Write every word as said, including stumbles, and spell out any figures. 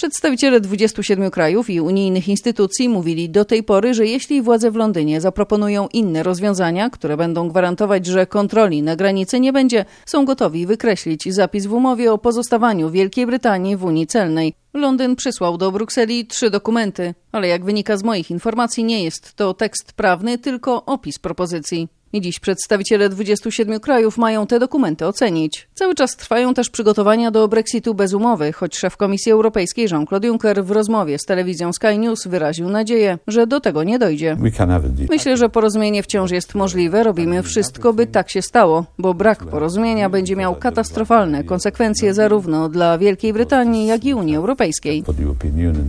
Przedstawiciele dwudziestu siedmiu krajów i unijnych instytucji mówili do tej pory, że jeśli władze w Londynie zaproponują inne rozwiązania, które będą gwarantować, że kontroli na granicy nie będzie, są gotowi wykreślić zapis w umowie o pozostawaniu Wielkiej Brytanii w Unii Celnej. Londyn przysłał do Brukseli trzy dokumenty, ale jak wynika z moich informacji, nie jest to tekst prawny, tylko opis propozycji. I dziś przedstawiciele dwudziestu siedmiu krajów mają te dokumenty ocenić. Cały czas trwają też przygotowania do Brexitu bez umowy, choć szef Komisji Europejskiej Jean-Claude Juncker w rozmowie z telewizją Sky News wyraził nadzieję, że do tego nie dojdzie. Myślę, że porozumienie wciąż jest możliwe. Robimy wszystko, by tak się stało, bo brak porozumienia będzie miał katastrofalne konsekwencje zarówno dla Wielkiej Brytanii, jak i Unii Europejskiej.